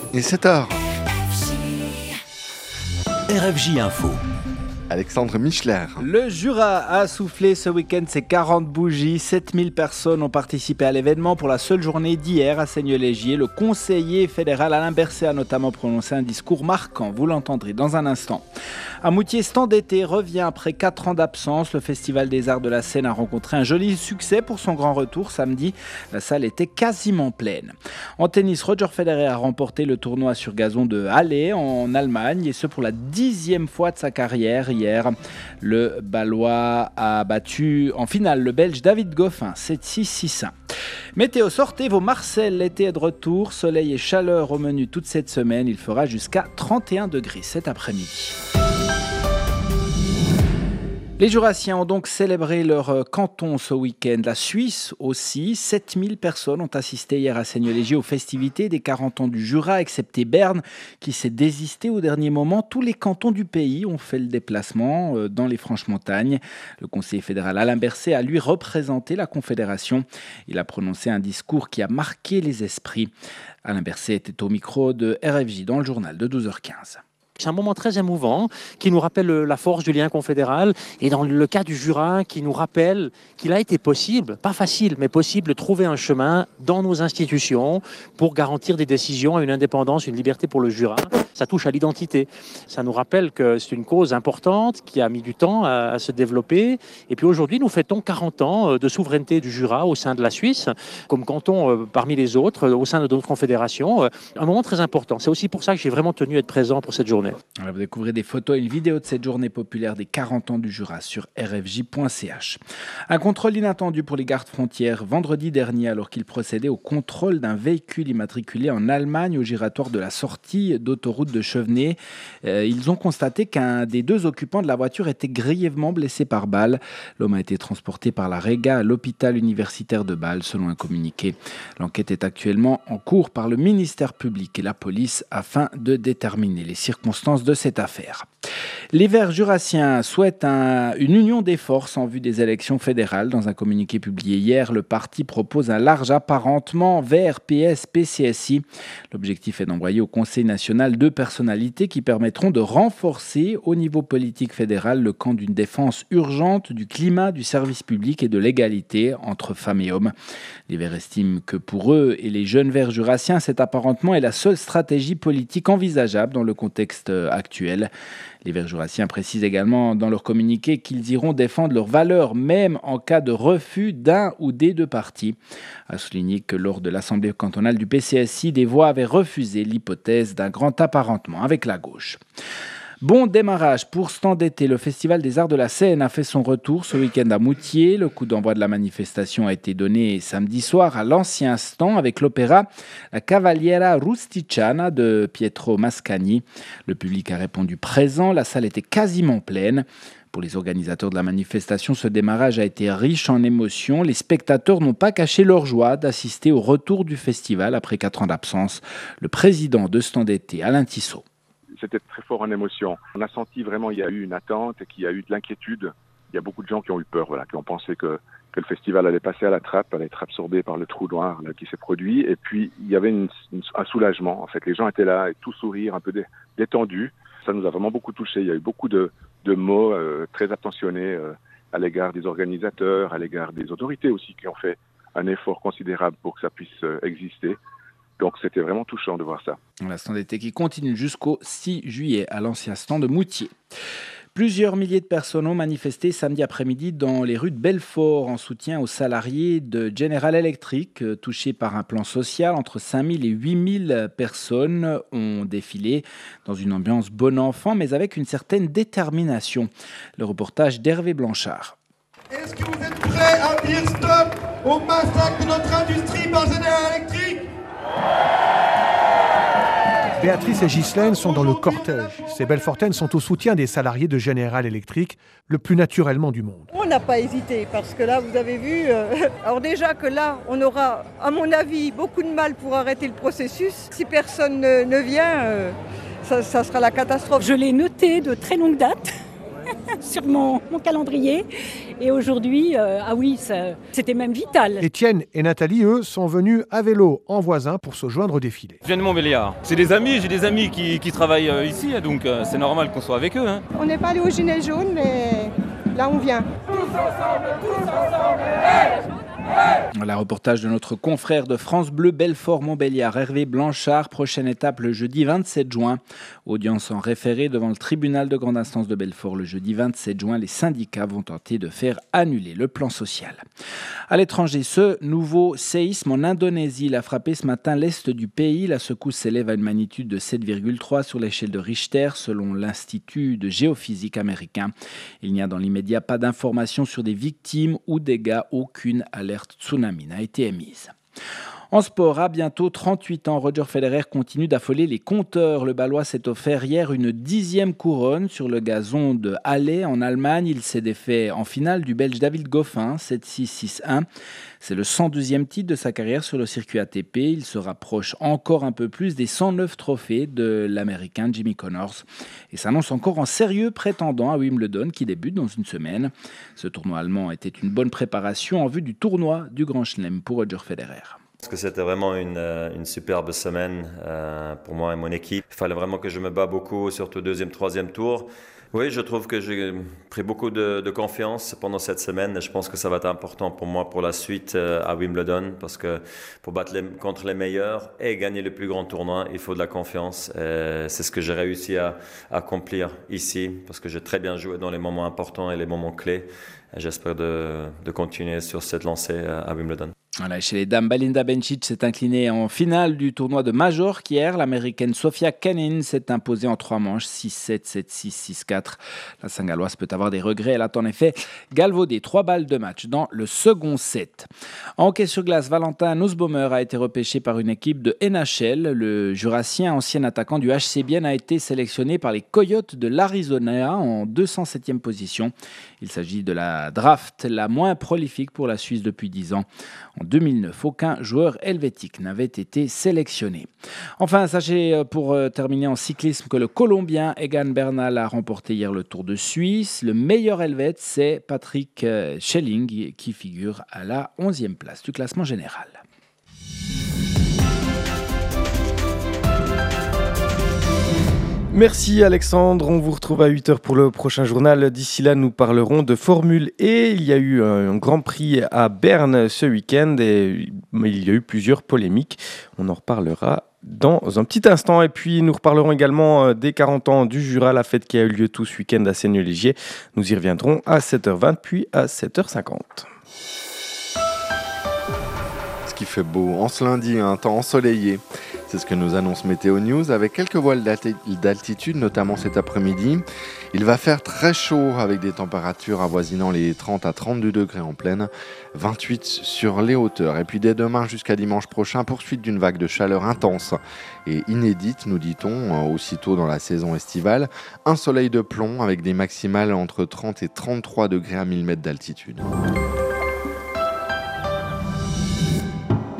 Et 7h. RFJ Info. Alexandre Michler. Le Jura a soufflé ce week-end ses 40 bougies. 7000 personnes ont participé à l'événement pour la seule journée d'hier à Seignelay-Gier. Le conseiller fédéral Alain Berset a notamment prononcé un discours marquant. Vous l'entendrez dans un instant. À Moutier, Stand d'été revient après 4 ans d'absence. Le Festival des Arts de la Seine a rencontré un joli succès pour son grand retour samedi. La salle était quasiment pleine. En tennis, Roger Federer a remporté le tournoi sur gazon de Halle en Allemagne, et ce pour la 10e fois de sa carrière. Hier, le Balois a battu en finale le Belge David Goffin, 7-6, 6-1. Météo, sortez vos Marcel, l'été est de retour. Soleil et chaleur au menu toute cette semaine. Il fera jusqu'à 31 degrés cet après-midi. Les Jurassiens ont donc célébré leur canton ce week-end. La Suisse aussi. 7000 personnes ont assisté hier à Seignelay-Gier aux festivités des 40 ans du Jura, excepté Berne, qui s'est désisté au dernier moment. Tous les cantons du pays ont fait le déplacement dans les Franches-Montagnes. Le conseiller fédéral Alain Berset a lui représenté la Confédération. Il a prononcé un discours qui a marqué les esprits. Alain Berset était au micro de RFJ dans le journal de 12h15. C'est un moment très émouvant qui nous rappelle la force du lien confédéral, et dans le cas du Jura qui nous rappelle qu'il a été possible, pas facile, mais possible de trouver un chemin dans nos institutions pour garantir des décisions, une indépendance, une liberté pour le Jura. Ça touche à l'identité. Ça nous rappelle que c'est une cause importante qui a mis du temps à se développer. Et puis aujourd'hui, nous fêtons 40 ans de souveraineté du Jura au sein de la Suisse, comme canton parmi les autres, au sein de notre confédération. Un moment très important. C'est aussi pour ça que j'ai vraiment tenu à être présent pour cette journée. Alors, vous découvrez des photos et une vidéo de cette journée populaire des 40 ans du Jura sur rfj.ch. Un contrôle inattendu pour les gardes frontières vendredi dernier, alors qu'ils procédaient au contrôle d'un véhicule immatriculé en Allemagne au giratoire de la sortie d'autoroute de Chevenay. Ils ont constaté qu'un des deux occupants de la voiture était grièvement blessé par balle. L'homme a été transporté par la Rega à l'hôpital universitaire de Bâle, selon un communiqué. L'enquête est actuellement en cours par le ministère public et la police afin de déterminer les circonstances de cette affaire. Les Verts jurassiens souhaitent une union des forces en vue des élections fédérales. Dans un communiqué publié hier, le parti propose un large apparentement Verts, PS, PCSI. L'objectif est d'envoyer au Conseil national 2 personnalités qui permettront de renforcer au niveau politique fédéral le camp d'une défense urgente du climat, du service public et de l'égalité entre femmes et hommes. Les Verts estiment que pour eux et les jeunes Verts jurassiens, cet apparentement est la seule stratégie politique envisageable dans le contexte actuel. Les Verts jurassiens précisent également dans leur communiqué qu'ils iront défendre leurs valeurs, même en cas de refus d'un ou des 2 partis. A souligner que lors de l'Assemblée cantonale du PCSI, des voix avaient refusé l'hypothèse d'un grand apparentement avec la gauche. Bon démarrage pour Stand d'été. Le Festival des Arts de la Seine a fait son retour ce week-end à Moutier. Le coup d'envoi de la manifestation a été donné samedi soir à l'ancien stand avec l'opéra La Cavaliera Rusticana de Pietro Mascagni. Le public a répondu présent. La salle était quasiment pleine. Pour les organisateurs de la manifestation, ce démarrage a été riche en émotions. Les spectateurs n'ont pas caché leur joie d'assister au retour du festival après 4 ans d'absence. Le président de Stand d'été, Alain Tissot. C'était très fort en émotion. On a senti vraiment qu'il y a eu une attente et qu'il y a eu de l'inquiétude. Il y a beaucoup de gens qui ont eu peur, qui ont pensé que le festival allait passer à la trappe, allait être absorbé par le trou noir qui s'est produit. Et puis, il y avait un soulagement. En fait, les gens étaient là, et tout sourire, un peu détendu. Ça nous a vraiment beaucoup touchés. Il y a eu beaucoup de mots très attentionnés à l'égard des organisateurs, à l'égard des autorités aussi, qui ont fait un effort considérable pour que ça puisse exister. Donc c'était vraiment touchant de voir ça. La stand d'été qui continue jusqu'au 6 juillet à l'ancien stand de Moutier. Plusieurs milliers de personnes ont manifesté samedi après-midi dans les rues de Belfort en soutien aux salariés de General Electric touchés par un plan social. Entre 5000 et 8000 personnes ont défilé dans une ambiance bon enfant mais avec une certaine détermination. Le reportage d'Hervé Blanchard. Est-ce que vous êtes prêts à dire stop au massacre de notre industrie par General Electric ? Béatrice et Ghislaine sont dans le cortège. Ces Belfortaines sont au soutien des salariés de General Electric, le plus naturellement du monde. On n'a pas hésité parce que là, vous avez vu, alors déjà que là, on aura, à mon avis, beaucoup de mal pour arrêter le processus. Si personne ne vient, ça sera la catastrophe. Je l'ai noté de très longue date. sur mon calendrier. Et aujourd'hui, c'était même vital. Étienne et Nathalie, eux, sont venus à vélo en voisin pour se joindre au défilé. Je viens de Montbéliard. J'ai des amis qui travaillent ici, donc c'est normal qu'on soit avec eux. Hein. On n'est pas allé au Gilet jaune, mais là on vient. Voilà, reportage de notre confrère de France Bleu Belfort-Montbéliard, Hervé Blanchard. Prochaine étape le jeudi 27 juin. Audience en référé devant le tribunal de grande instance de Belfort. Le jeudi 27 juin, les syndicats vont tenter de faire annuler le plan social. À l'étranger, ce nouveau séisme en Indonésie l'a frappé ce matin l'est du pays. La secousse s'élève à une magnitude de 7,3 sur l'échelle de Richter, selon l'Institut de géophysique américain. Il n'y a dans l'immédiat pas d'informations sur des victimes ou dégâts. Aucune alerte tsunami n'a été émise. En sport, à bientôt 38 ans, Roger Federer continue d'affoler les compteurs. Le Balois s'est offert hier une 10e couronne sur le gazon de Halle en Allemagne. Il s'est défait en finale du Belge David Goffin, 7-6, 6-1. C'est le 112e titre de sa carrière sur le circuit ATP. Il se rapproche encore un peu plus des 109 trophées de l'Américain Jimmy Connors et s'annonce encore en sérieux prétendant à Wimbledon qui débute dans une semaine. Ce tournoi allemand était une bonne préparation en vue du tournoi du Grand Chelem pour Roger Federer. Parce que c'était vraiment une superbe semaine pour moi et mon équipe. Il fallait vraiment que je me bats beaucoup, surtout deuxième, troisième tour. Oui, je trouve que j'ai pris beaucoup de confiance pendant cette semaine et je pense que ça va être important pour moi pour la suite à Wimbledon parce que pour battre contre les meilleurs et gagner le plus grand tournoi, il faut de la confiance. C'est ce que j'ai réussi à accomplir ici parce que j'ai très bien joué dans les moments importants et les moments clés. Et j'espère de continuer sur cette lancée à Wimbledon. Voilà, chez les dames, Belinda Bencic s'est inclinée en finale du tournoi de Majorque hier. L'américaine Sofia Kenin s'est imposée en 3 manches, 6-7, 7-6, 6-4. La Saint-Galloise peut avoir des regrets. Elle a en effet galvaudé 3 balles de match dans le second set. En hockey sur glace, Valentin Nussbaumer a été repêché par une équipe de NHL. Le Jurassien, ancien attaquant du HC Bienne, a été sélectionné par les Coyotes de l'Arizona en 207e position. Il s'agit de la draft la moins prolifique pour la Suisse depuis 10 ans. En 2009, aucun joueur helvétique n'avait été sélectionné. Enfin, sachez pour terminer en cyclisme que le Colombien Egan Bernal a remporté hier le Tour de Suisse. Le meilleur helvète, c'est Patrick Schelling qui figure à la 11e place du classement général. Merci Alexandre, on vous retrouve à 8h pour le prochain journal. D'ici là, nous parlerons de Formule E. Il y a eu un Grand Prix à Berne ce week-end et il y a eu plusieurs polémiques. On en reparlera dans un petit instant. Et puis, nous reparlerons également des 40 ans du Jura, la fête qui a eu lieu tout ce week-end à Seigneur-Légier. Nous y reviendrons à 7h20 puis à 7h50. Ce qui fait beau en ce lundi, un temps ensoleillé. C'est ce que nous annonce Météo News avec quelques voiles d'altitude, notamment cet après-midi. Il va faire très chaud avec des températures avoisinant les 30 à 32 degrés en plaine, 28 sur les hauteurs. Et puis dès demain jusqu'à dimanche prochain, poursuite d'une vague de chaleur intense et inédite, nous dit-on, aussitôt dans la saison estivale. Un soleil de plomb avec des maximales entre 30 et 33 degrés à 1000 mètres d'altitude.